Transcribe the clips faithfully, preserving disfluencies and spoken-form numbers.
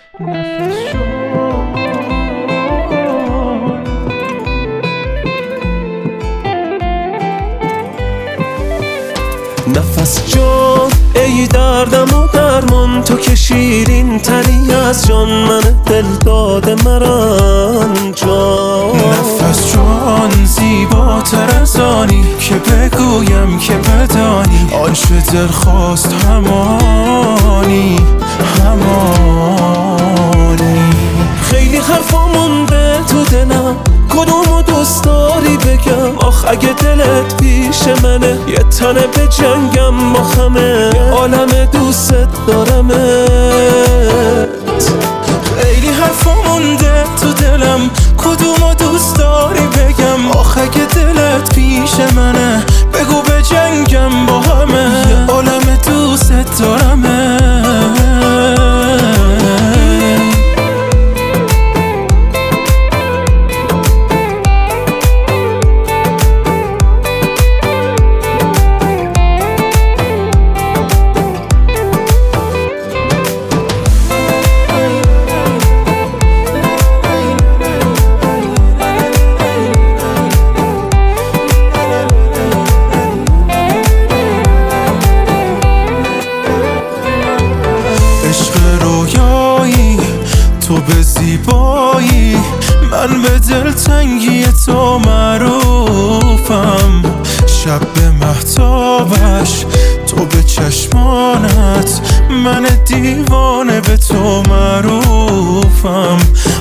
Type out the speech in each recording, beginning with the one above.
نفس جان نفس جان ای دردم و درمان، تو که شیرین تری از جان، من دل داده مران جان. نفس جان زیباتر از آنی که بگویم که بدانی، آنچه دل خواست همانی همانی. خیلی حرفا مونده تو دلم، کدومو دوست داری بگم؟ آخ اگه دلت پیش منه، یه تنه به جنگم با همه، یه عالم دوست دارمت. خیلی حرفا مونده تو دلم، کدومو دوست داری بگم؟ آخ اگه دلت پیش منه، بگو به جنگم با همه، یه عالم دوست دارمت. تو به زیبایی، من به دلتنگی تو معروفم. شب به مهتابش، تو به چشمانت، من دیوانه به تو معروفم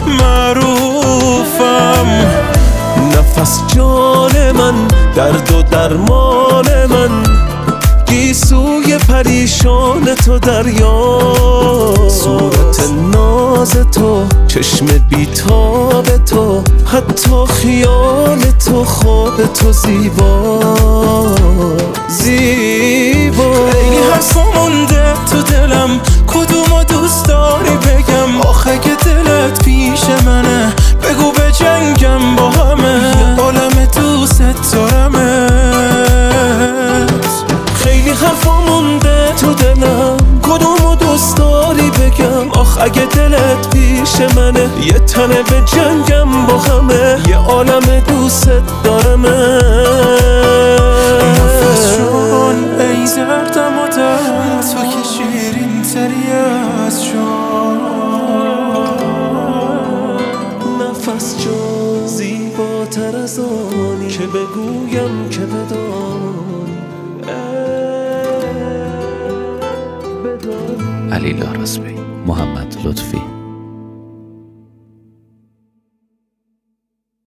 معروفم. نفس جان من، درد و درمان من، گیسوی پریشان تو دریا، صورت ناز تو، چشم بیتاب تو، حتی خیال تو، خواب تو زیبا زیبا. خیلی حرفا مونده تو دلم، کدومو دوست داری بگم؟ آخه اگه دلت پیش منه، بگو به جنگم با همه، یه عالم دوست دارمت. خیلی حرفا مونده تو دلم، کدومو دوست داری بگم؟ آخ اگه دلت پیش منه، یه تنه به جنگم با همه، یه عالم دوست دارمت. نفس جان ای دردم و درد، تو که شیرین تری از جان. نفس جان زیباتر از آنی که بگویم که بدانی. علی لارزبی، محمد لطفی.